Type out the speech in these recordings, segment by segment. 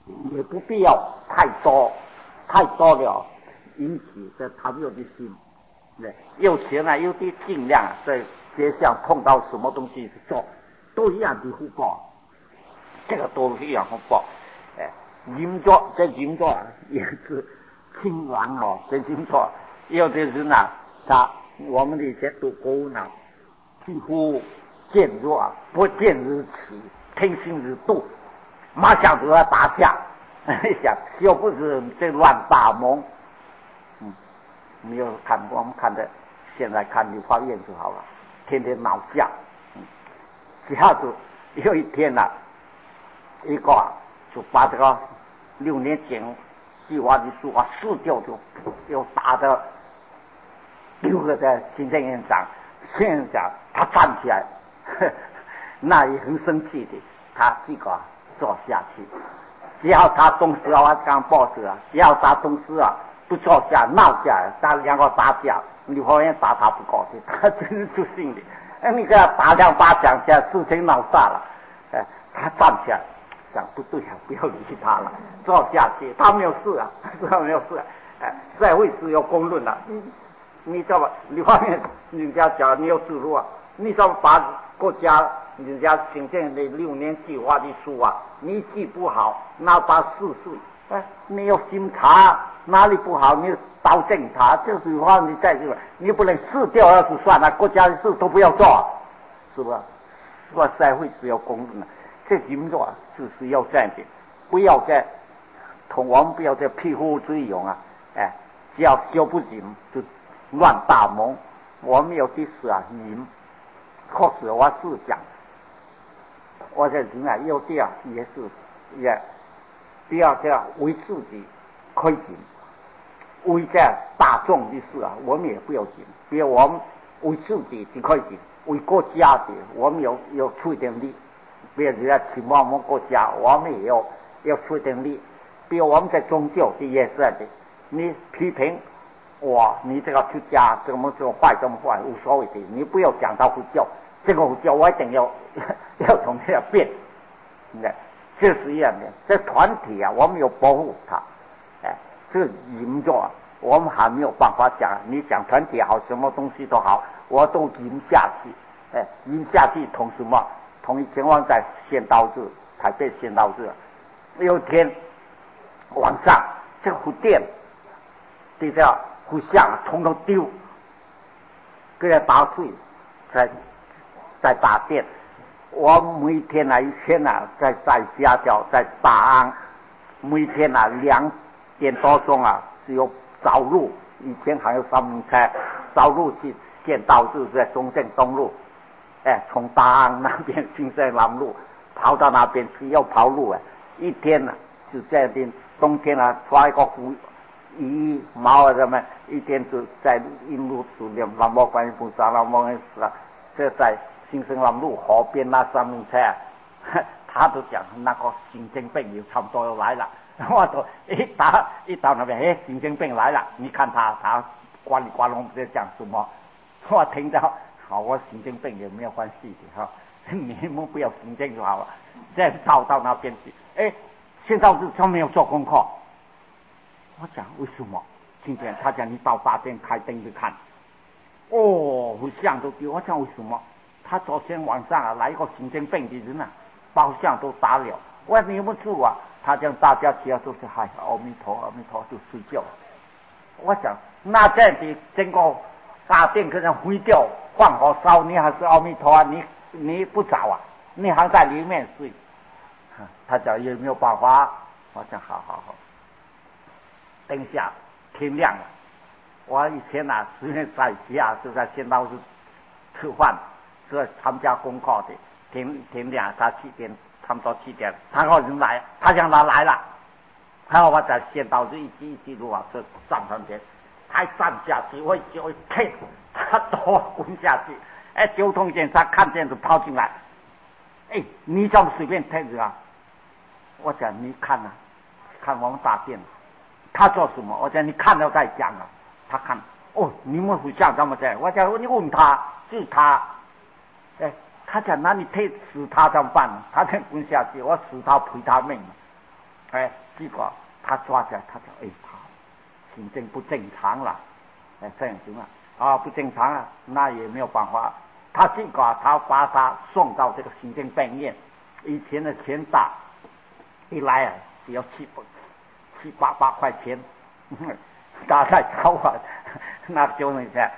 也不必要太多，太多了引起这贪欲的心。对，有钱啊，有的尽量在街上碰到什么东西做，都一样的福报，这个都一样福报。银座这银座也是亲王哦，这银座有的人啊，我们的一些读国务呢，几乎见弱不见日起，听信日度，马上就要打架。想又不是这乱大谋。没有看过，我们看的现在看梨花院就好了，天天闹架。下子有一天啊，一个就把这个6年前计划的书撕掉，就打的丢了在行政院长。行政院长他站起来，那也很生气的，他这个坐下去。只要他董事我刚报纸只要他董事不坐下闹架，他两个打架，李华元打他不高兴，他真是出心的。你给他打2巴掌，现在事情闹大了。他站起来想不对不要理他了，坐下去，他没有事他没有事。社会是有公论了。你知道吧？李华元人家讲你有自路你怎么把国家人家行政的6年计划的书你记不好，那把事你有心查哪里不好，你导正他，就是话你在这个，你不能撕掉了就算了，国家的事都不要做，是吧？说社会是有公论的，这工作就是要这样的，不要再我们不要再匹夫之勇只要修不紧就乱大谋。我们有的是赢，或是我是讲，我这人有的也是第二个为自己亏紧，为这大众的事我们也不要紧。比如我们为自己的亏紧，为国家的我们有出一点力。比如人家请我们国家，我们也要出一点力。比如我们在宗教的也是的，你批评你这个出家怎么坏怎么坏无所谓的，你不要讲到佛教，这个佛教我一定要从这变。就是一样的，这团体我们要保护它。这赢着我们还没有办法讲，你讲团体好，什么东西都好，我都赢下去。赢下去同什么？同以前往在仙道日，台北仙道日，有一天晚上，这个福电的这福像统统丢，给人打碎，在打电。我每天一天在家教，在大安，每天2点多钟只有早路，以前还有3轮车，早路去县道日，在中正东路，从大安那边金山南路跑到那边去，要跑路一天就在这冬天抓一个1毛什么，一天就在印度书念南无观音菩萨，南无观音菩萨，这在新生南路河边那3轮车他都讲那个神经病也差不多要来了。我都一到那边，神经病来了，你看他呱里呱隆在讲什么？我听到好，我神经病也没有关系的你们不要神经就好了。再到那边去，现在他没有做功课。我讲为什么？今天他讲你到大殿开灯去看，我像都丢。我讲为什么？他昨天晚上来一个神经病的人包厢都打了。我说你有没有住他讲大家只要都是嗨阿弥陀阿弥陀就睡觉。我想那这样的整个大殿可能灰掉放火烧，你还是阿弥陀你不找你还在里面睡。他讲也没有办法。我讲好，等下天亮了。我以前虽然在家就在仙道日吃饭，是参加功课的。天亮他7点。差不多7点，他个人来，他讲他来了，然后我在县道就一记路就站上去，他站下去，我就一踢，他都滚下去。交通警察看见就跑进来，你怎么随便踢人我讲你看看我们大殿，他做什么？我讲你看了再讲他看，你们互相这么在，我讲你问他，是他，他讲那你踢死他怎么办？他才滚下去，我死他赔他命。 结果他抓起来，他讲他心正不正常了，这样行了不正常了，那也没有办法。他结果他把他送到这个行政病院，以前的钱大，一来只要7、8块钱，大概早晚那就那些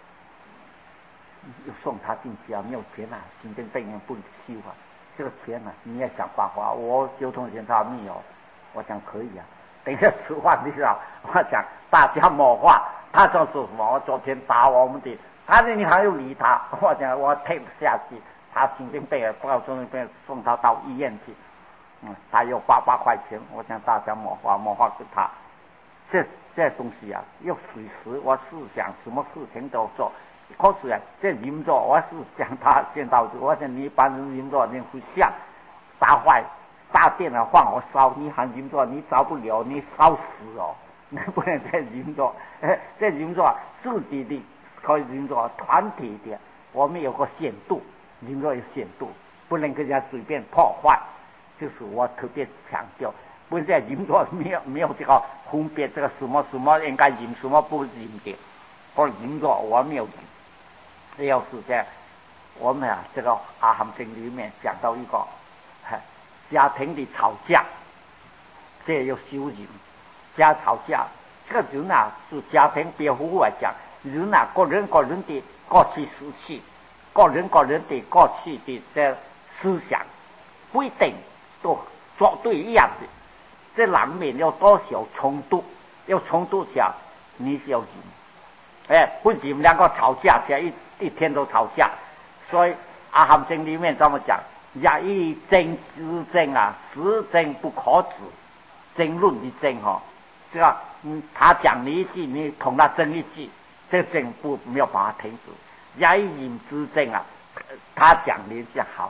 又送他进去没有钱行政病院不收这个钱你也想办法。我交通检查没有，我讲可以等一下吃饭的时候，我讲大家谋划，他说什么？我昨天打我们的，你还要理他？我讲我退不下去，他行政病院不要行政病院送他到医院去，他有8块钱，我讲大家谋划给他。这东西要随时我是想什么事情都做。可是这人做我是讲他见到我想你一般人做你会想打坏大电放我烧，你喊人做你烧不了，你烧死你不能这人做。这人做自己的可以人做团体的，我们有个限度，人做有限度，不能跟人家随便破坏，就是我特别强调。不是人做没有这个分别，这个什么应该人，什么不人的，或者人做我没有人。要是在我们这个阿含经里面讲到一个家庭的吵架，这要修人。家吵架，这个人是家庭别夫妇来讲，人个人的过去时期，个人的过去的这思想不一定都做对一样的，这难免有多少冲突，要冲突下你是要忍。不仅两个吵架起来一天都吵架，所以阿含经里面这么讲，一争之争实争不可止，争论的争这个他讲你一句，你同他争一句，这争没有办法停止。一饮之争他讲你讲好，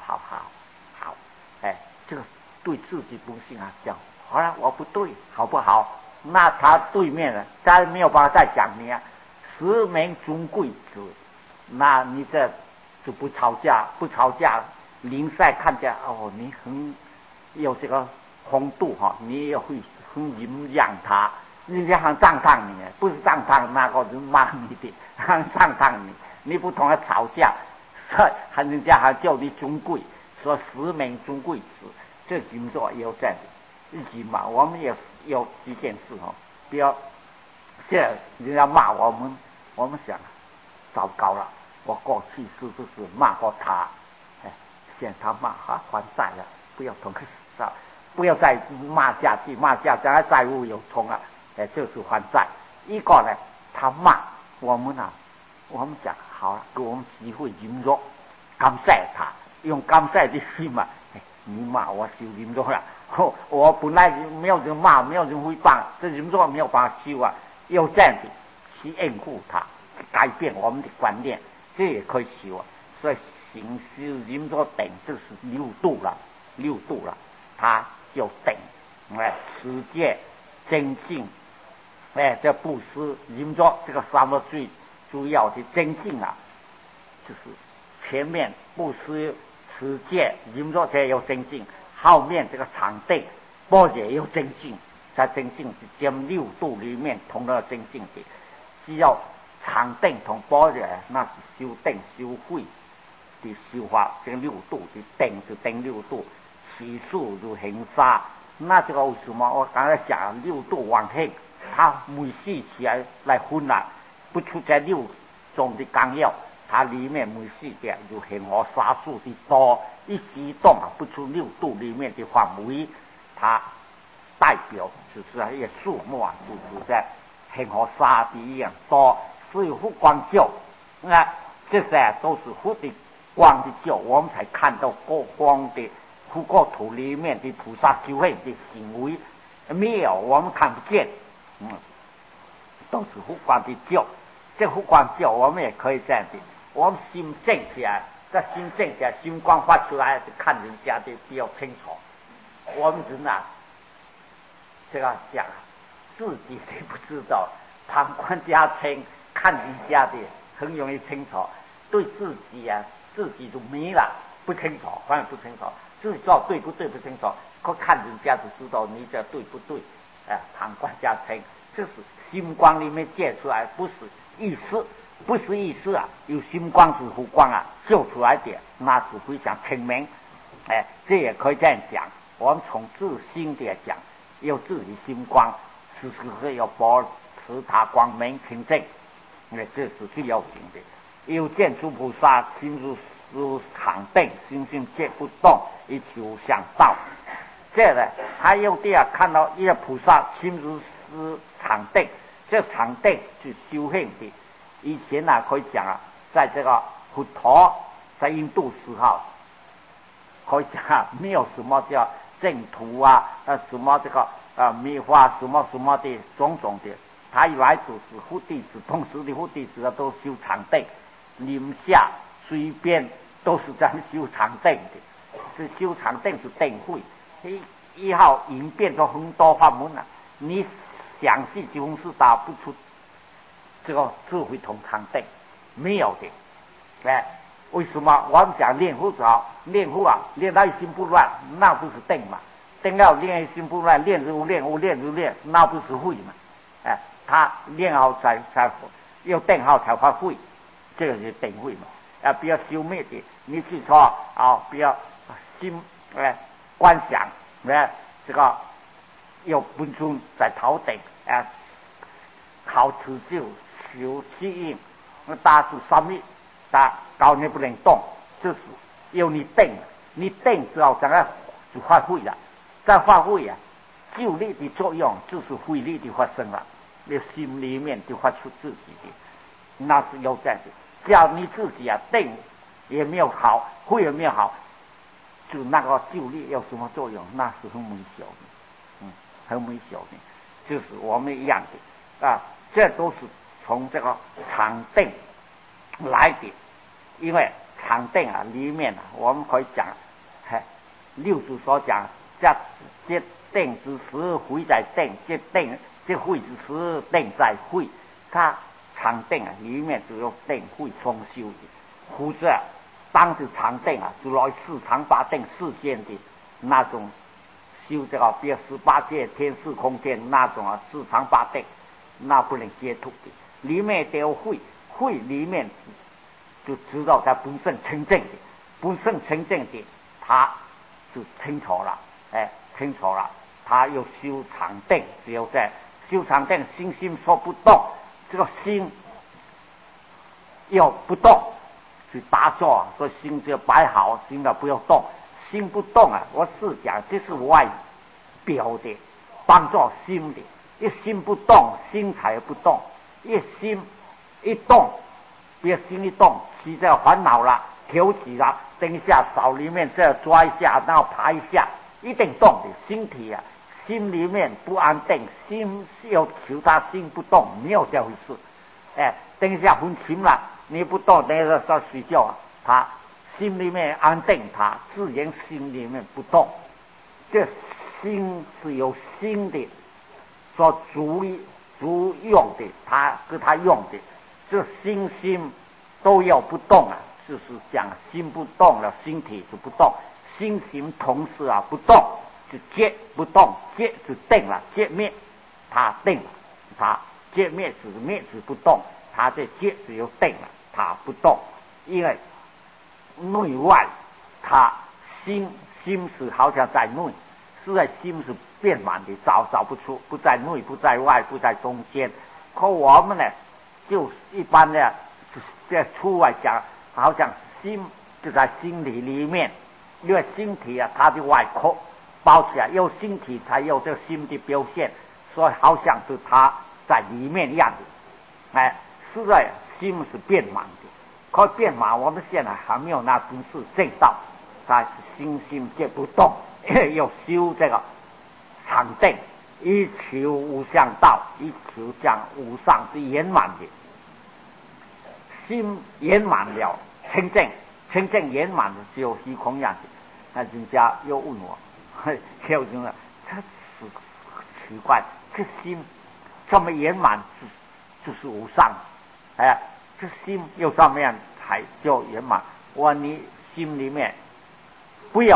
这个对自己不信讲好了我不对，好不好？那他对面再没有办法再讲你实名尊贵子，那你这就不吵架，邻赛看见你很有这个风度你也会很忍让他，人家很赞叹你，不是赞叹那个人骂你的，很赞叹你，你不同他吵架，人家还叫你尊贵，说实名尊贵子，这工作也有这样的。一嘛，我们也有几件事比如现在人家骂我们想糟糕了，我过去是不是骂过他？现在他骂还债了，不要同他不要再骂下去，将来债务有冲就是还债。一个呢，他骂我们我们讲好了，给我们机会忍辱，感谢他，用感谢的心你骂我修忍辱了，我本来没有人骂，没有人诽谤，这忍辱没有办法修要这样子去应付他，改变我们的观念，这也可以修所以行修忍辱等就是6度了，他就等持戒精进这布施忍辱这个3个最主要的精进就是前面布施持戒忍辱这有精进，后面这个禅定般若也有精进，在精进之间6度里面同样精进的，只要禅定同般若那是修定修慧的修法，这个6度的定是定6度，起数如行沙。那这个为什么我刚才讲6度往黑，它每细起来分不出这6种的纲要，它里面每细的如行河沙数的多，一激动不出6度里面的范围，它代表就是一个数目就是在恒河沙的一样多，所以佛光教这些都是佛的光的教，我们才看到过光的佛国土里面的菩萨修行的行为，没有我们看不见，都是佛光的教。这佛光教我们也可以这样的，我们心正起来，这心正起来，心光发出来，看人家的比较清楚。我们人这个讲自己都不知道，旁观家清，看人家的很容易清楚，对自己自己就迷了，不清楚，反而不清楚。 自己做对不对不清楚，可看人家就知道你这对不对。旁观加称，这是心光里面借出来，不是意识，不是意识啊，有心光是湖光啊，救出来的，那是非常清明。这也可以这样讲。我们从自心的讲，有自己心光，时时要保持它光明清净，这是最要紧的。有见诸菩萨心如常定，心心皆不动，一切无相道。这呢，还有第二看到一个菩萨心如是常定，这常定是修行的。以前呢可以讲啊，在这个佛陀在印度时候，可以讲没有什么叫净土啊，什么这个密法什么什么的种种的，他以为就是佛弟子，同时的佛弟子都修常定，林下随便都是在修常定的，是修常定是定慧。以后演变出很多法门了，你详细几乎是打不出这个智慧同常定，没有的。为什么我们讲练佛好？练佛啊，练到一心不乱，那不是定嘛？定要练一心不乱，练如练，无练如练，那不是慧嘛？他练好才要定好才发慧，这个是定慧嘛？不要消灭的，你去说不要心观想，这个要本尊在头顶，靠持久求吸引，大是三密，高你不能动，就是要你定，你定之后怎样就发挥了，再发挥救力的作用就是慧力的发生了，你心里面就发出自己的，那是有这样的。只要你自己定也没有好，慧也没有好，就那个救力有什么作用？那是很微小的，很微小的，就是我们一样的这都是从这个常定来的。因为常定里面我们可以讲，六祖所讲，这定之时，慧在定；这慧之时，定在慧。它常定里面只有定慧双修的，或者当时常定就来四常八定世间的那种修这个，比如18界天四空间那种四常八定，那不能接触的。里面都有慧，慧里面就知道他不胜清净的，不胜清净的，他就清楚了，清楚了。他又修常定，只有在修常定，心说不动，这个心要不动去打坐，所以心就摆好，心不要动，心不动我是讲这是外表的帮助心的，一心不动，心才不动，一心一动。别心一动，起这烦恼了，挑起了，等一下手里面这抓一下，然后爬一下，一定动的。心体心里面不安定，心要求他心不动，没有这回事。等一下分心了，你不动，等一下在睡觉他心里面安定，他自然心里面不动。这心是由心的所足用的，他跟他用的。这心都要不动就是讲心不动了，心体就不动，心行同时不动，就接不动，接就定了，接灭，它定了，它接灭是灭是不动，它这接只有定了，它不动，因为内外它心是好像在内，是在心是变满的，找不出，不在内，不在外，不在中间。可我们呢？就一般的在出外讲，好像心就在心里面，因为心体它的外壳包起来，有心体才有这心的表现，所以好像是它在里面一样的。实在心是变满的，可变满我们现在还没有那本事证到，但是心皆不动，要修这个常定。一求无相道，一求将无上之圆满的心圆满了，清净圆满的只有虚空样子。那人家又问我，又问了，他是奇怪，这心这么圆满就是无上，这心又怎么样才叫圆满？我你心里面不要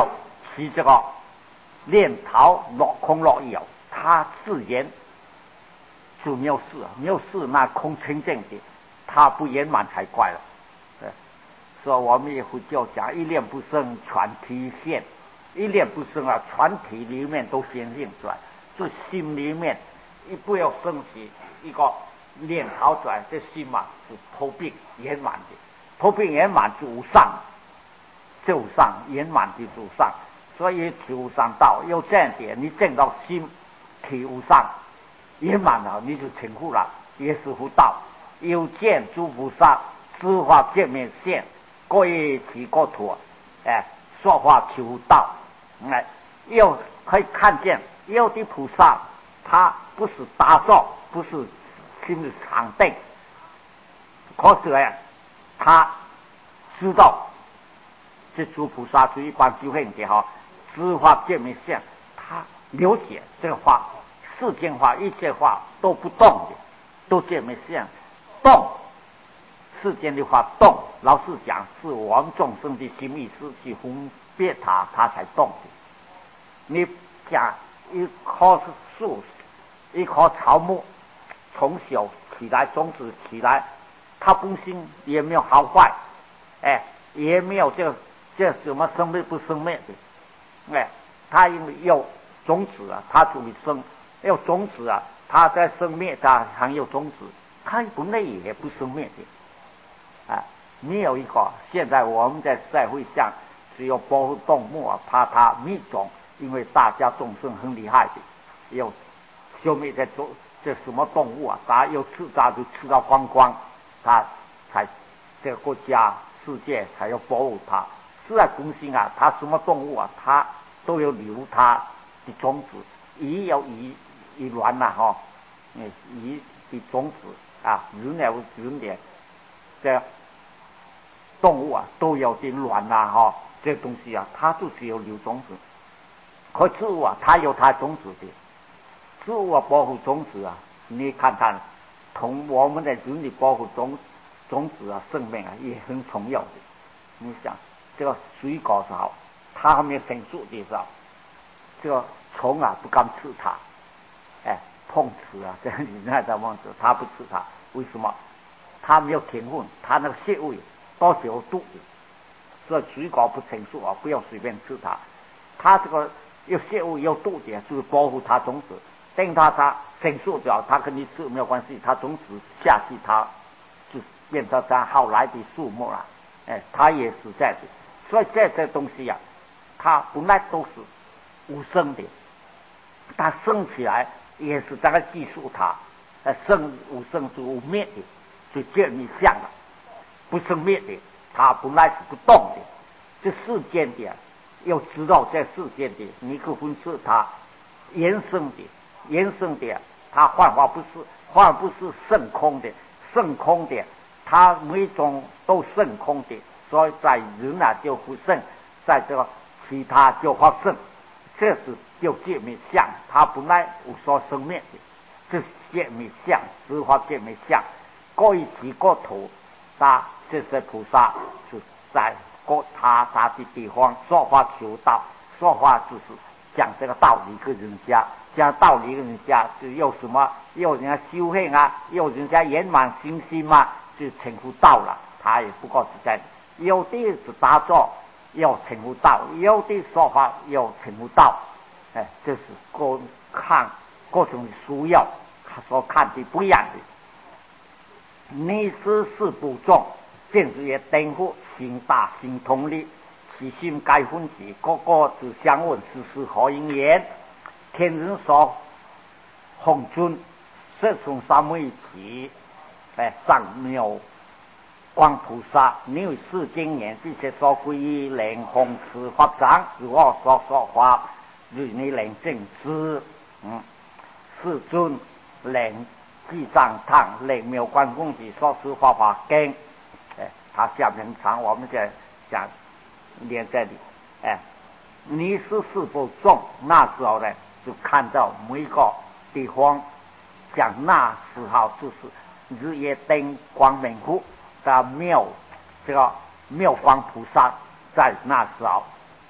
是这个炼陶落空落有，他自言就没有事，没有事那空清净的，他不圆满才怪了。所以我们也会就讲一念不生全体现，一念不生啊，全体里面都显现出来，这心里面一不要升起一个念头出来，这心嘛是破病圆满的，破病圆满就无上，就无上圆满的无上，所以体无上道要这样点，你证到心体无上圆满了，你就成佛了，也是佛道。有见诸菩萨知法见面现，各一其各土，说法求道，又可以看见有的菩萨他不是打坐，不是心里常定，可是他知道这诸菩萨是一般修行的哈，知法见面现，他了解这个法，世间法一切法都不动的，都见面现动。世间的话动，老实讲是我们众生的心意识去分别它才动的。你讲一棵树，一棵草木，从小起来，种子起来，它本身也没有好坏，也没有这什么生灭不生灭的，它因为有种子啊，它就会生；有种子啊，它在生灭，它还有种子，它本来也不生灭的。没有一个，现在我们在社会上只有保护动物啊，怕它灭种，因为大家众生很厉害的，有消灭这什么动物啊，它有吃它就吃到光光，它才这个国家世界才要保护它。是在公心啊，它什么动物啊，它都有留它的种子，鱼有鱼卵呐哈，鱼的种子啊，人有人的这动物啊都有点卵呐哈，这东西啊它就是有留种子。可植物啊它有它种子的，植物啊保护种子啊，你看看同我们的人类保护种子啊生命啊也很重要的。你想这个水果是好，它还没有成熟的时候，这个虫啊不敢吃它，碰瓷啊这你那在忘记它不吃它，为什么？它没有天分，它那个穴位到时候肚子，所以水果不成熟啊，不要随便吃它。它这个有穴位有肚子，就是保护它种子。等它成熟掉，它跟你吃没有关系，它种子下去，它就变成它好来的树木了。它也是这样的。所以这东西呀，它本来都是无生的，它生起来也是这个技术它，生无生是无灭的。就见你相了，不生灭的，它本来是不动的。这世间的要知道，在世间的你可分是它延伸的，它幻化不是圣空的，圣空的，它每种都圣空的，所以在人啊就不圣，在这个其他就发圣，这是就见灭相，它本来无所生灭的，这是见灭相，知法见灭相。各一其各土，这些菩萨就在各他的地方说法求道，说法就是讲这个道理给人家，讲道理给人家就有什么，有人家修行啊，有人家圆满信心嘛，就成佛道了。他也不过是这样，有的是打坐要成佛道，有的说法要成佛道，这是各种需要所看的不一样的。你是不重，见之也等乎心大心通力，其心该分析，个个自相问，时何应言？天人说红尊，色从三位一起，上妙光菩萨，你有四经言，这些所归于灵红持法掌，如我所说法，如你灵正知，世尊灵。记藏堂灵妙观公子说是法华经，他下面长，我们在讲连这里，你是否重？那时候呢，就看到每个地方讲那时候就是日夜灯光明湖的这个妙光菩萨在那时候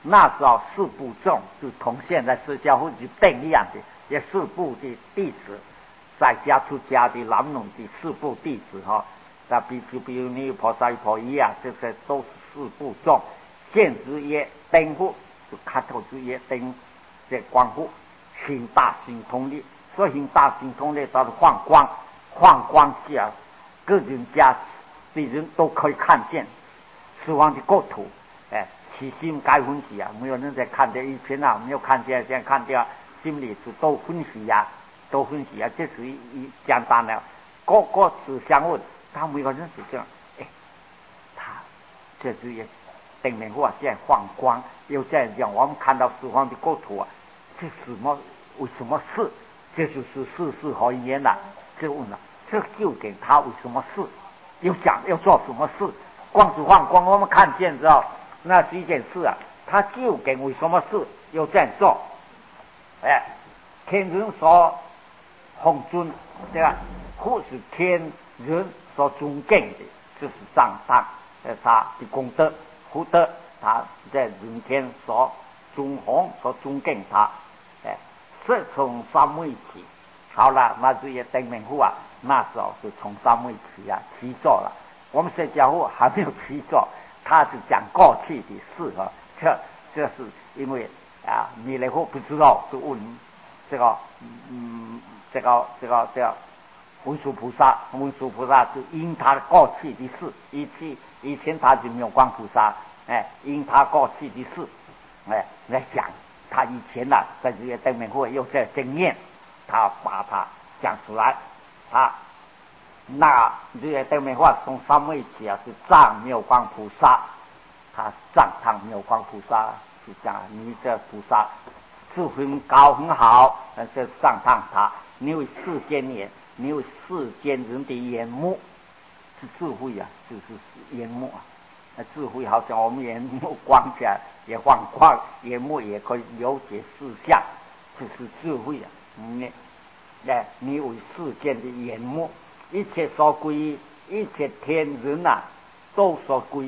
那时候四部众就同现在释迦牟尼等一样的，也四部的弟子，在家出家的南农的四部弟子哈，那比如你菩萨婆一样，这些都是四部众。见之曰灯户，就看透之曰灯，这光户，行大行通力，所以行大行通力，它是放光，放光下，各人家的人都可以看见死亡的国土，起心该欢喜啊！没有人在看见，以前啊没有看见，现在看见，心里是都欢喜呀，都欢喜呀。这是一简单的，个个只相问，他每个人是这样，他这是也。灯明户这样放光，又这样讲，我们看到死亡的国土啊，这什么？为什么是？这就是世事合一言了。就问了，这究竟他为什么是？又讲要做什么事？光是放光，我们看见之后，那是一件事啊。他究竟为什么事要这样做？天人所奉尊，对吧？或是天人所尊敬的，就是赞叹他的功德。福德，他在人间所尊崇、所尊敬他，是从三位起。好了，那这些灯明户啊，那时候是从三位起啊起做了。我们释迦牟尼还没有起做，他是讲过去的事啊。这是因为啊，弥勒佛不知道，就问这个文殊菩萨，文殊菩萨就因他过去的事，以前他就没有观菩萨，因他过去的事，来讲他以前呐，在这些灯明会有这经验，他把它讲出来，那这些灯明会从三位起啊，是赞妙光菩萨，他赞叹妙光菩萨，是讲你这菩萨智慧很高很好，是赞叹他，你为世间人。你为世间人的眼目是智慧啊，就是眼目啊。智慧好像我们眼目光起来也放光，眼目也可以了解事相，这是智慧啊。你为世间的眼目，一切所归依，一切天人啊，都所归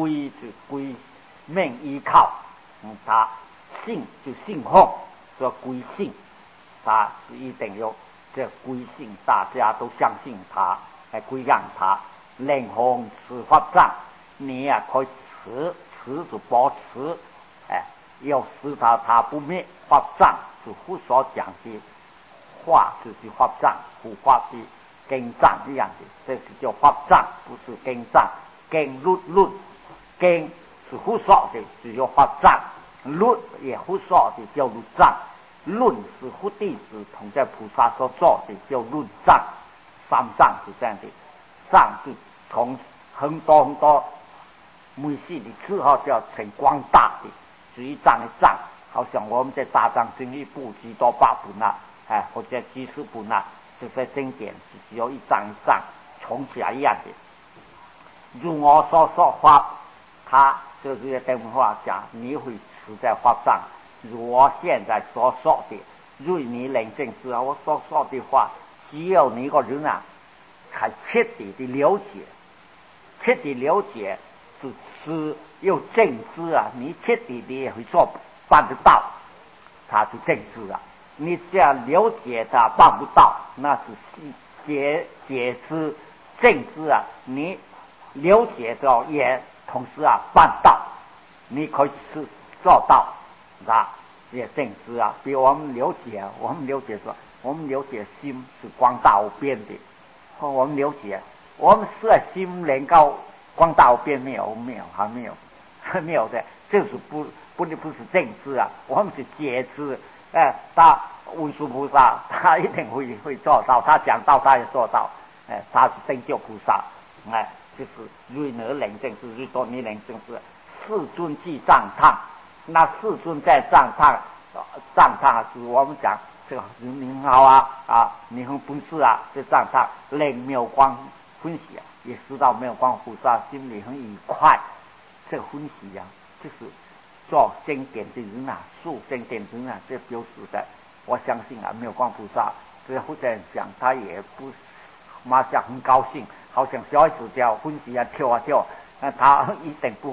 命依靠。他信就信奉，说归信，他是一定有。这归信，大家都相信他，归让他，任弘持法藏，你啊可以持就保持，要使他不灭。法藏是佛所讲的话，就是法藏，佛法的经藏一样的，这是叫法藏，不是经藏。经论是佛说的，只有法藏；律也佛说的，叫律藏。论是佛弟子同在菩萨所做的，叫论藏。三藏是这样的，藏是从很多每系的字号叫成光大的，是一藏一藏，好像我们在大藏经一部几多八本啊，或者几十本啊，这些经典是只有一藏一藏重起来一样的。如我所说法，他就是等话讲，你会持在法藏。如我现在所说的瑞你冷静之后，我所说的话，只有你一个人啊，才彻底的了解。彻底了解是有正知啊，你彻底的也会办得到，他是正知啊。你这样了解他办不到，那是解知正知啊。你了解到也同时啊办到，你可以是做到。也正知啊，比如我们了解说，我们了解心是光大无边的，我们了解，我们是心能够光大无边没有，还没有的，这是不是正知啊，我们是解知。他文殊菩萨他一定会做到，他讲到他也做到，他是成就菩萨，就是瑞尔冷静是瑞多尼冷静是世尊即赞叹。那世尊在赞叹是我们讲这个你很好啊，你很本事啊，这赞叹令妙光欢喜啊，也知道妙光菩萨心里很愉快，这个欢喜啊，就是做经典的人啊，述经典的人啊，这表示的，我相信啊，妙光菩萨这或者讲他也不马上很高兴，好像小孩子叫欢喜啊跳啊跳，他一定不会。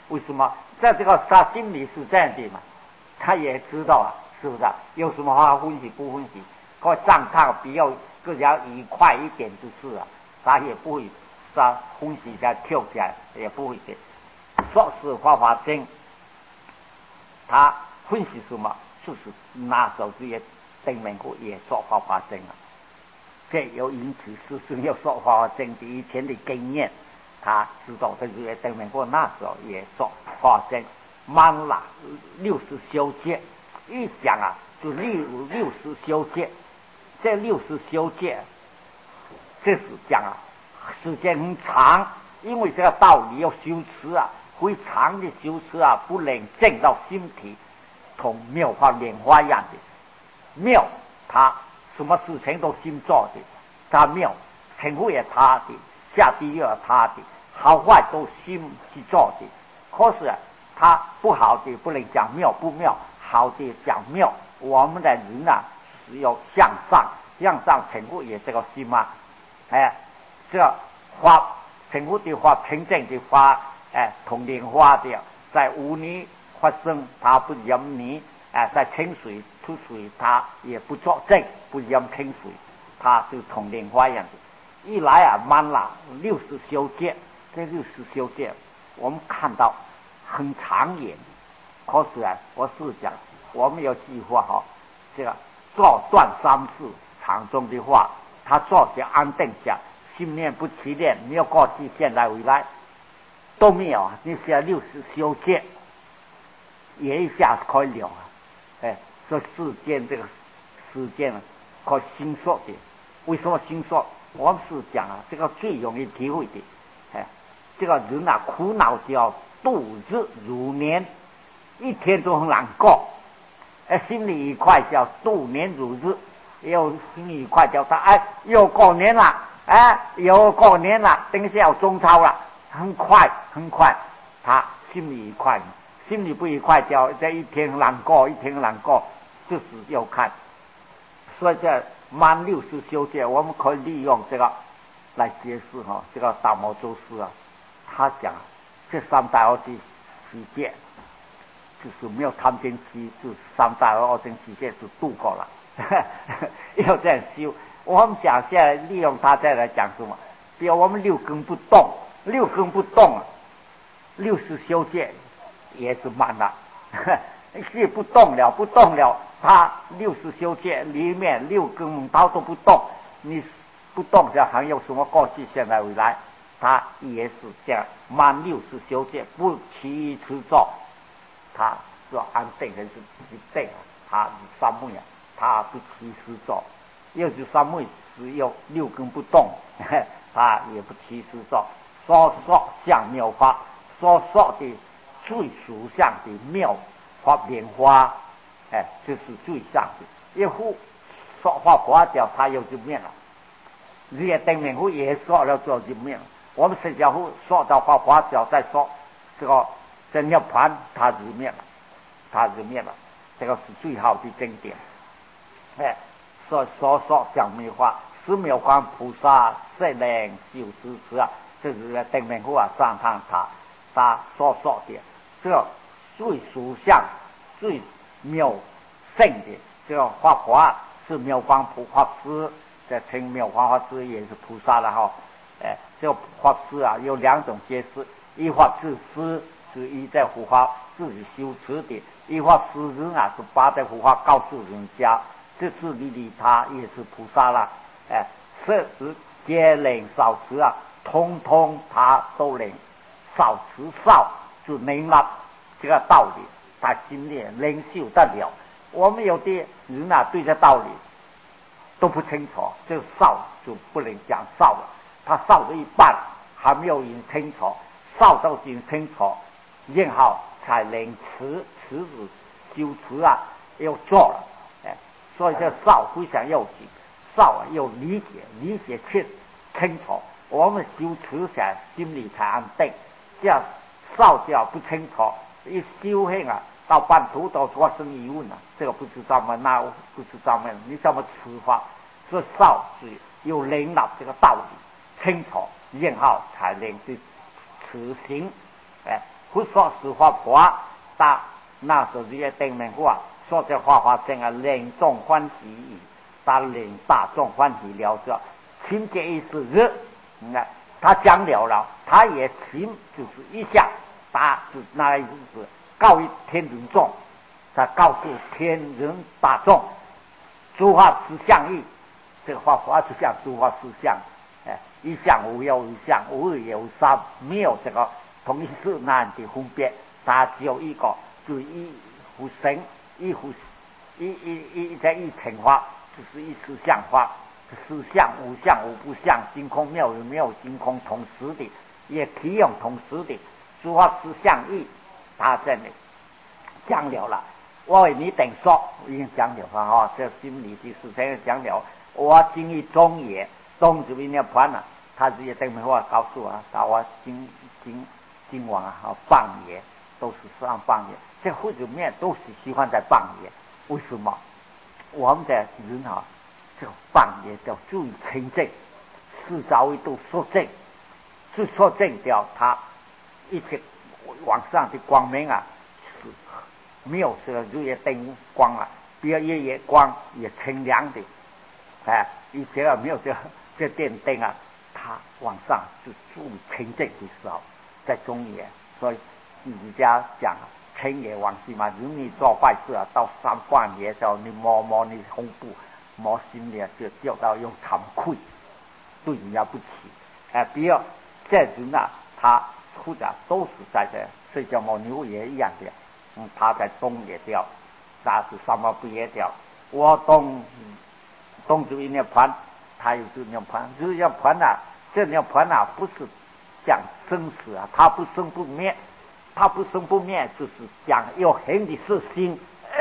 为什么？在这个他心里是这样的嘛，他也知道啊，是不是啊？有什么话欢喜不欢喜？或上趟比较更加愉快一点就是啊，他也不会他欢喜的跳起来，也不会的。说是花花精，他欢喜什么？就是拿手这些灯门户也说花花精啊，这有引起师兄要说花花精的以前的经验。他知道这些灯门户那时候也说花精，慢了60修戒，一讲啊就60修戒，这60修戒，这是讲啊时间很长，因为这个道理要修持啊，非常的修持啊，不能进到心体，同妙法莲花一样的妙，他什么事情都心做的，他妙，成佛也他的，下地狱也他的，好坏都心去做的。可是啊，他不好的不能讲妙不妙，好的讲妙。我们的人啊是要向上，向上成佛也这个心嘛。这花成佛的花，平静的花，同莲花的，在污泥发生，它不饮泥，在清水出水，它也不作证，不饮清水，它就同莲花一样的。一来啊，慢了60修戒，这60修戒，我们看到很长远。可是啊，我是讲，我们要计划好这个做断三世场中的话，他做些安定下，心念不起念，没有过去、现在、未来都没有啊。你写60修戒，也一下子可以了啊。说世间这个时间啊，可心说的。为什么心说？我们是讲啊，这个最容易体会的。这个人啊，苦恼就要度日如年，一天都很难过。心里愉快叫度年如日，又心里愉快叫他又过年了，又过年了，等一下要中超了，很快很快，他心里愉快。心里不愉快叫这一天难过，一天难过，就是要看。所以这满60修戒，我们可以利用这个来解释这个大摩祖师啊，他讲这320七戒，就是没有贪嗔痴，就320七戒就度过了。要这样修，我们想现在利用它再来讲什么？比如我们6根不动，60修戒也是慢了。是不动了，他60修戒里面6根门刀都不动，你不动这还有什么过去、现在、未来？他也是这样，满60修戒不起持咒，他说安定还是不定，他是三昧啊，他不起持咒，又是三昧，只有6根不动，他也不起持咒。所说像妙法，所说的最属相的妙法莲花，这是最上的。一户说话花掉，他又就灭了。这些灯明户也说了就灭了。我们释迦户说到花掉，再说这个真涅盘，他就灭了，这个是最好的经典。所说讲妙法，是妙观菩萨色能修持持啊，这是灯明户啊上堂他所说的这最属相、最妙圣的这个法华是妙光普法师，这称妙光法师也是菩萨了哈。这个法师啊有2种解释：一法自师是依在护法自己修持的；一法师人啊是把这护法告诉人家，这是利他也是菩萨了。是皆能少持啊，通通他都能少持少就能了这个道理，他心里能修得了。我们有的人啊对这道理都不清楚，这少就不能讲少了，他少的一半还没有人清楚，少到人清楚，然后才能持修持啊要做了。所以这少非常要紧，少要理解清楚，我们修持起来心里才安定。这样少掉不清楚，一修行啊到半途都发生疑问了，这个不知道吗？那不知道吗？你怎么持法？所以少是有领导这个道理清楚，然后才能去持行。 不说是法华，但那时这些灯明话，说这法华真啊，令众欢喜，但令大众欢喜了着。情节意思是，你看他讲了，他也情就是一下，他就那个意思是告于天人众，他告诉天人大众，诸法实相义，这个法华就像诸法实相，一相无有一相，无二也无三，没有这个同一事那样的分别，它只有一个，就一无生，一无在一成法，就是一实相法。实相无相无不相，真空妙有没有真空，同时的也体用同时的诸法实相义，他这里讲了。我为你等说已经讲了啊，这心理的事情讲了。我经历中也，东这边的盘啊，他这些等没话告诉我，我今晚啊放野都是上放野，这或者面都是喜欢在放野，为什么？我们的人啊。这个放也叫注意清净，四杂维度说正，是说正掉它一切往上的光明啊，是没有这个日夜灯光啊，比如日夜光也清凉的，以前啊没有这电灯啊，它往上就注意清净的时候，在中野，所以儒家讲清也往西嘛，如你做坏事啊，到三放野时候，你摸你胸部。摸心里就掉到用惭愧，对人家不起。比如这人啊，他或者都是在这睡觉摸牛也一样的，他在东也掉，那是什么不也掉？我东这一念盘，他有这念盘，这念盘啊，这念盘啊，不是讲生死啊，它不生不灭，它不生不灭，就是讲有恒的是心。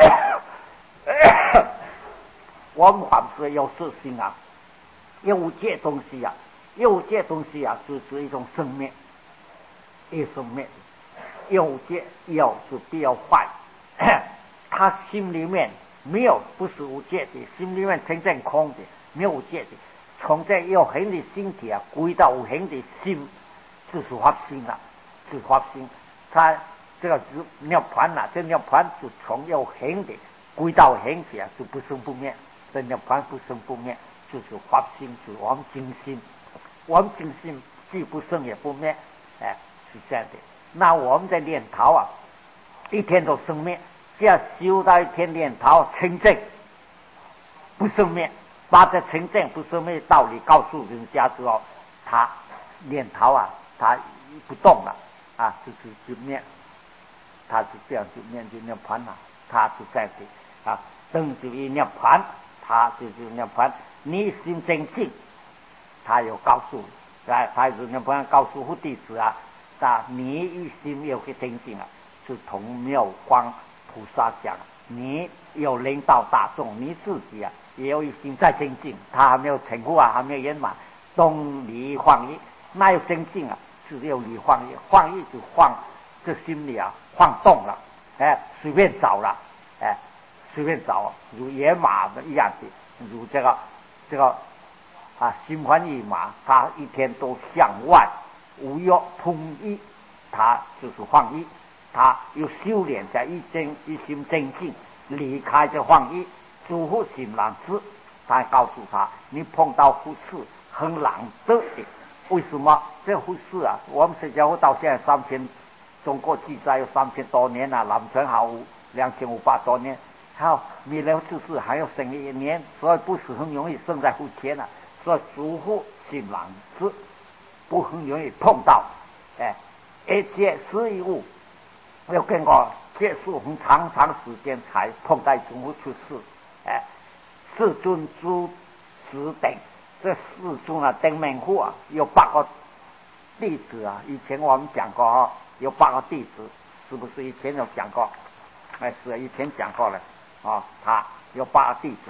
我们凡是有事心啊，有这东西啊，就是一种生命，一生命，有是比较坏，他心里面没有不是无界的，心里面真正空的，没有无界的，从这有恒的心体啊，归到无恒的心，就是法心啊，就是法心，他这个涅盘啊，这涅盘就从有恒的归到恒体啊，就不生不灭。真的凡不生不灭，就是法心，就是我们精心。我们精心既不生也不灭，是这样的。那我们在练陶啊，一天都生灭，只要修到一天练陶清净，不生灭，把这清净不生灭道理告诉人家之后，他练陶啊，他不动了啊，就灭，他就这样就面对涅盘了，他就在的啊，等就一涅盘。他就是那盘，你心真净，他有告诉，他就是那盘告诉佛弟子啊，你一心有个真净啊，就同妙光菩萨讲，你有领导大众，你自己啊也有一心在真净，他还没有成佛啊，还没有圆满，东离晃一，那有真净啊，只有离晃一，晃一就晃，这心里啊晃动了，随便找了，随便找，如野马的一样的，如这个心欢意马，他一天都向外无欲通一，他就是放逸，他又修炼在一心真净，离开这放逸，诸佛心朗之，他告诉他，你碰到佛事很难得的，为什么？这佛事啊，我们释迦佛到现在中国记载有3000多年了，南传好2500多年。好，弥勒之世还要生1年，所以不是很容易生在佛前了。所以诸佛心朗之，不很容易碰到，而且是一物要经过结束很长时间才碰到诸佛出世，世尊诸子等，这世尊啊，等门户啊，有8个弟子啊。以前我们讲过有8个弟子，是不是以前有讲过？是以前讲过了。他有8个弟子，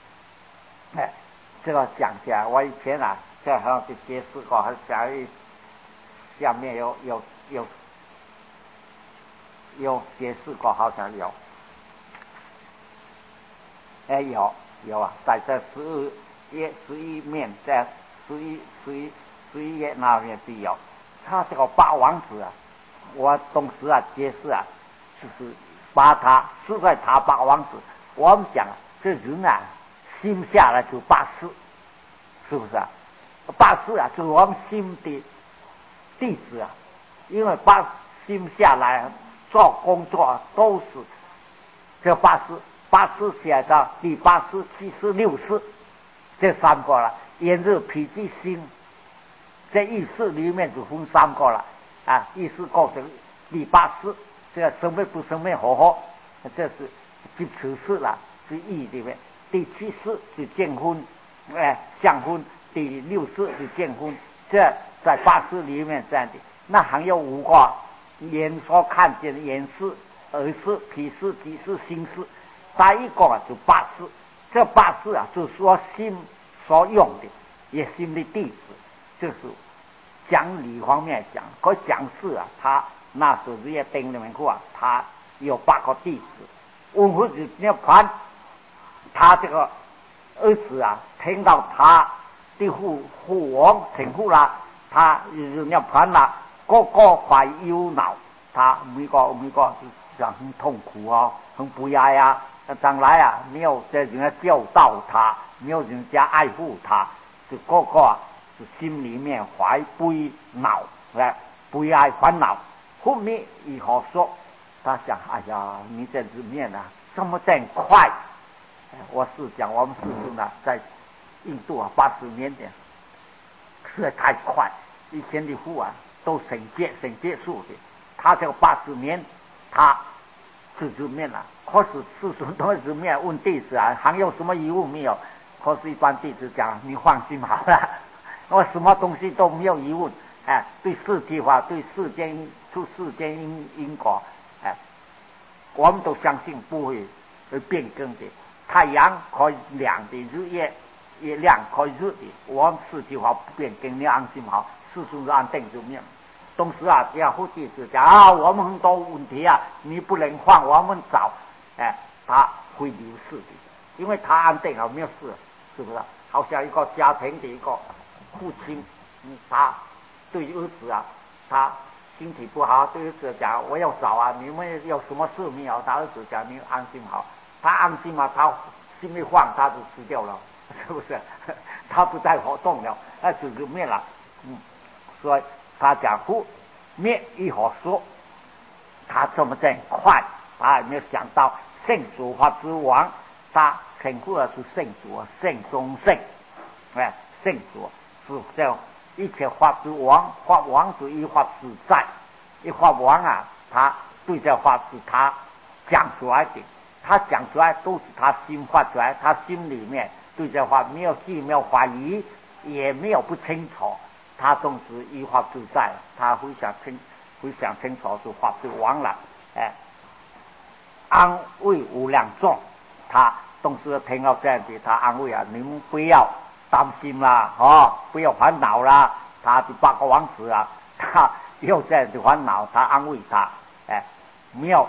这个讲起来，我以前啊，这好像就解释过，还讲下面有解释过，好像有，有啊，在这11面，在11页那面是有，他这个8王子啊， 我当时啊解释啊，就是把他是在他八王子。我们讲这人啊，心下来就八事，是不是啊？八事啊，就是我们心的弟子啊，因为八心下来做工作都是这八事。八事写的第八事、七事、六事这三个了，炎热脾气心。这意识里面就分三个了啊，意识构成第八识，这个生灭不生灭合合，这是即此事了，是意里面。第七识是见昏，相昏。第六识是见昏，这在八识里面这样的。那还有五个眼所看见的眼识、耳识、脾识、即识、心识，第一个就八识。这八识啊，就是说心所用的，也心的弟子。就是讲理方面讲，可讲事啊，他那时候日夜盯里面去啊，他有8个弟子。文夫子涅盘，他这个儿子啊，听到他的父王听父啦，他就涅盘了，个个怀忧恼，他每个讲很痛苦啊，很不爱啊，将来啊没有这人家教导他，没有人家爱护他，就个个啊。心里面怀悲恼，悲哀烦恼。后面以后说，他想，哎呀，你这里面啊，这么真快。我是讲我们师父呢，在印度啊，80年的，实在太快。以前的父啊，都省结束的，他这个80年，他就面了。可是40多日面问弟子啊，还有什么疑问没有？可是一般弟子讲，你放心好了。我什么东西都没有疑问，对世体法，对世间因果，我们都相信不会变更的。太阳可以亮的，月亮可以日的，我们世体法不变更，你安心好，世俗是安定就面。同时啊，要护弟子讲啊，我们很多问题啊，你不能放我们找，他会流逝的，因为他安定了没有事，是不是？好像一个家庭的一个父亲，他对儿子啊，他身体不好，对儿子讲我要找啊，你们有什么事没有？他儿子讲你安心好，他安心嘛，他心一晃他就死掉了，是不是？他不再活动了，那就是灭了。所以他讲不灭一好说，他这么真快，他还没有想到圣主法之王，他称呼的是圣主，圣中圣，圣主。是这一切法之王，法王是一法自在，一法王啊，他对这法是他讲出来的，他讲出来都是他心发出来，他心里面对这话没有既没有怀疑，也没有不清楚，他总是一法自在，他会想清楚是法之王了，安慰无量众，他总是听到这样的，他安慰啊，你们不要担心啦，不要烦恼啦。他的8个王子啊，他有这样的烦恼，他安慰他，没有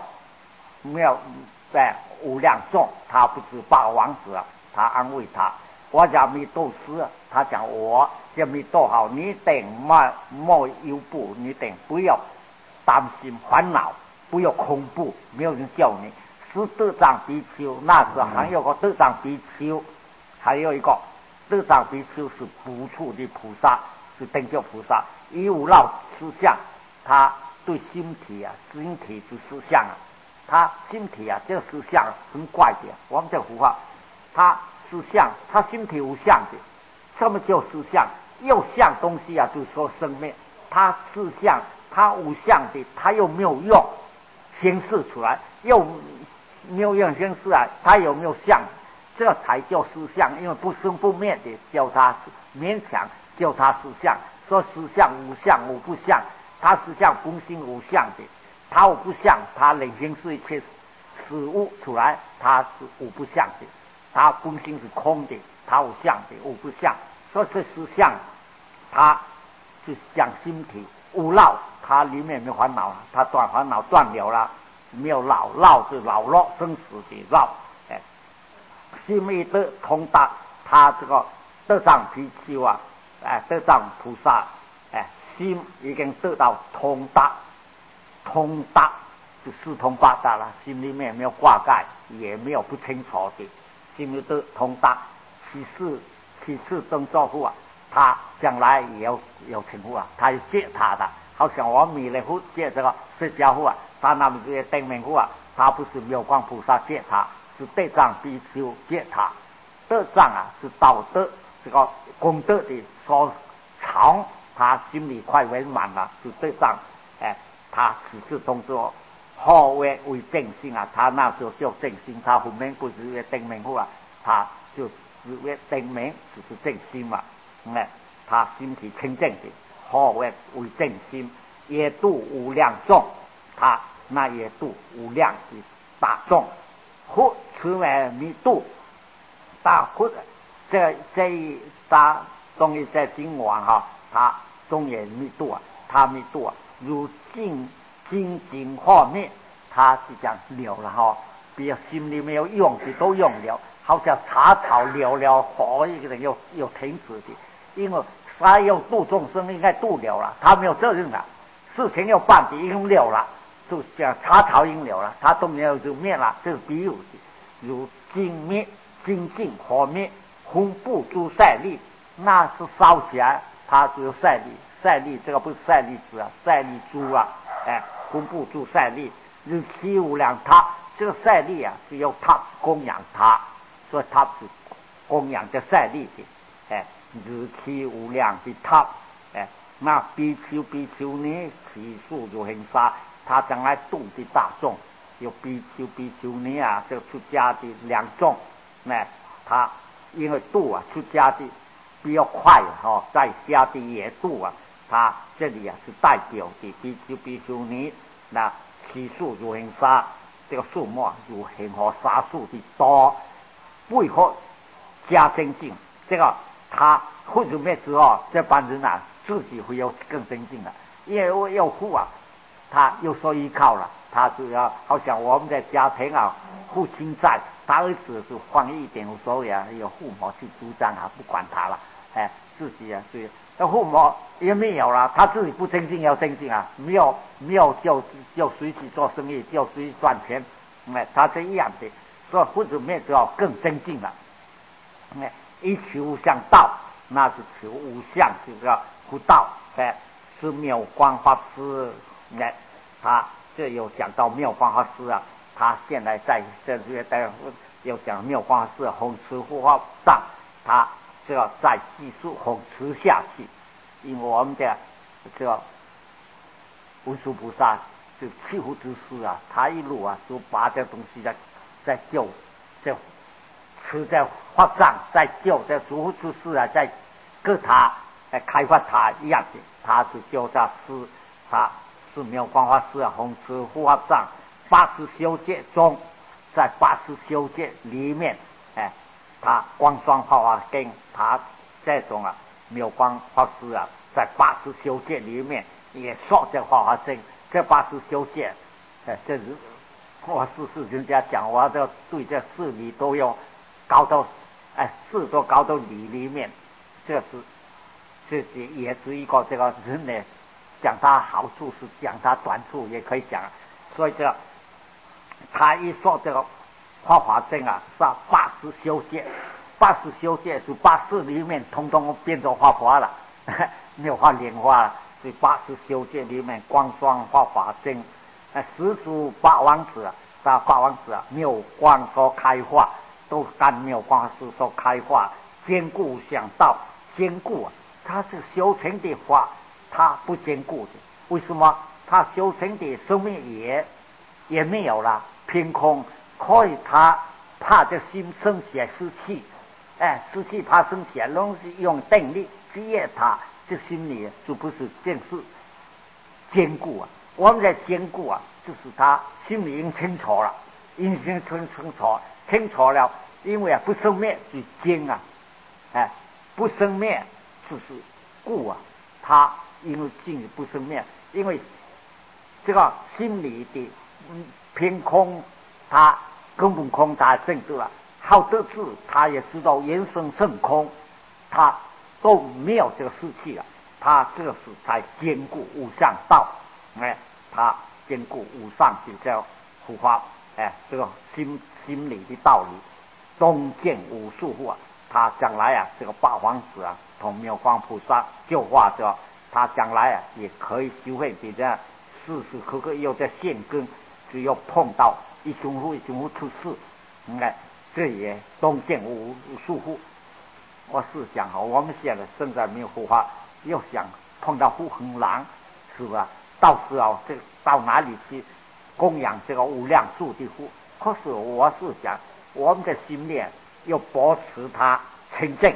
无量众，他不是8个王子啊，他安慰他。我叫弥陀师，他讲我叫弥陀好，你等莫忧怖，你等不要担心烦恼，不要恐怖，没有人叫你。是德藏比丘，那时候还有个德藏比丘，还有一个。德藏比丘是不处的菩萨，是等觉菩萨，一无漏思想，他对心体是思想啊，他心体这个思想很怪的，我们叫佛法，他思想，他心体无相的，什么叫思想？有相东西就是说生灭，他思想，他无相的，他又没有用显示出来，又没有用显示他有没有相？这才叫思想，因为不生不灭的，叫他勉强叫他思想。说思想无相无不相，他思想本性无相的，他无不相，他能显示一切事物出来，他是无不相的，他本性是空的，他无相的，无不相。所以这思想，他就讲心体无漏，他里面没有烦恼，他断烦恼断了了，没有老是老了生死的老。心一得通达，他这个德藏比丘德藏菩萨，心已经得到通达， 通达，是四通八达了，心里面没有挂盖，也没有不清楚的，心里都通达。其次动作户啊，他将来也有成户啊，他要接他的，好像我弥勒佛接这个释迦户啊，他那么这些灯明户啊，他不是妙光菩萨接他，是地藏比丘接他。德藏啊是道德这个功德的所长，他心里快圆满了，是德藏。他此次动作后为正心啊，他那时候叫正心，他后面不是为灯明户啊，他就是为灯明就是正心嘛。他心体清净的，后为正心，也度无量众，他那也度无量的大众，或此为弥度。大或者这一大东西在经王哈，他中也密度啊，他密度啊，如精画面，他就讲了了哈，比较心里没有用的都用了，好像茶草了火一个人又停止的，因为他要度众生应该度了了，他没有责任了，事情要办的已经了了，就像茶草已经了了，他都没有就灭了，这是比喻的，如精进火灭，红布诸赛力，那是烧起来，它只有赛力这个不是赛力子啊，赛力珠啊，红布诸赛力，日期无量他，这个赛力啊是由他供养他，所以他是供养这赛力的，日期无量的他，那比丘尼其数如恒沙，他将来度的大众，有比丘尼啊，这个出家的两众。他因为度啊，出家的比较快哈，在家的也度啊，他这里啊是代表的比丘尼，那其数如恒沙，这个数目如恒河沙数的多，为何加精进？这个他混入灭之后，这帮人啊自己会有更精进的，因为要护啊，他有所依靠了，他就要好像我们的家庭啊，父亲在。他儿子是放一点无所谓啊，有父母去主张啊，不管他了，自己啊，对，那父母也没有了，他自己不精进要精进啊，没有就谁去做生意，就谁赚钱，他这样的，所以或者没有更精进了，一求无相道，那是求无相这个不道，是妙光法师，他这有讲到妙光法师啊。他现在在这里又讲妙光是弘持护法藏，他这个再继续弘持下去，因为我们的这个文殊菩萨就弃护之师啊，他一路啊就把这东西在救，在持在法藏，在救在诸护之师啊，在各他开发他一样的，他是救这师，他是妙光法师啊，弘持护法藏。80修戒中，在80修戒里面，他光双法华经，他这种啊妙光法师啊，在80修戒里面也说这法华经，这80修戒，这是我是人家讲，我这对这事理都要搞到，事都搞到理里面，这也是一个这个人呢，讲他好处是讲他短处也可以讲，所以这。他一说这个法华经啊，是80修戒，80修戒是80里面通通变成法华了，没有画莲花了。所以80修戒里面光双法华经，十祖八王子啊，八王子啊，妙光所开化，都干妙光师所开化，坚固想道，坚固啊，他是修成的法，他不坚固的，为什么？他修成的生命也没有了。凭空，可以他怕这心生起来湿气，湿气怕生起来，拢是用定力制约他，这心里就不是正是坚固啊。我们在坚固啊，就是他心里已经清楚了，已经清楚了，因为不生灭是坚啊，不生灭就是固啊。他因为静不生灭，因为这个心理的。凭空，他根本空，他证得了好得智，他也知道人生甚空，他都没有这个士气了。他这个是才坚固无上道，他兼顾无上比较护法，这个心理的道理，东见无数户啊，他将来啊，这个八王子啊，同妙光菩萨就化着，他将来啊也可以修会比较时时刻刻又在现根，只要碰到一种户出事，这也东见无数户。我是想好，我们现在现在没有护法，又想碰到护恒郎，是吧？到时候这到哪里去供养这个无量数的护？可是我是讲，我们的心念要保持它清净，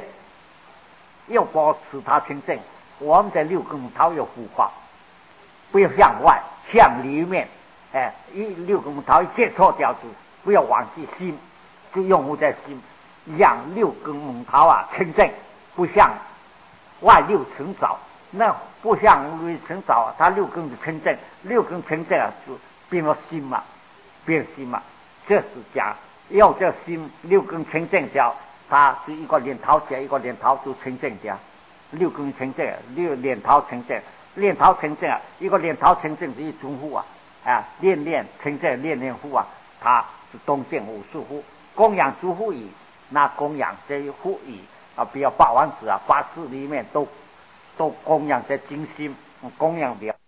我们的六根头要护法，不要向外，向里面。六根头一接错掉子，不要忘记心，就用我在心，让六根门头啊清净，不像外六尘早，那不像六尘早，它六根是清净，六根清净啊就变了心嘛，这是讲要这心六根清净掉，它是一个念头起来，一个念头就清净掉，六根清净，念头清净，一个念头清净是一种护念清净，念护啊，它是东见无数户，供养诸护语，那供养这一护语比如八王子啊，八事里面都供养这精心，供养了。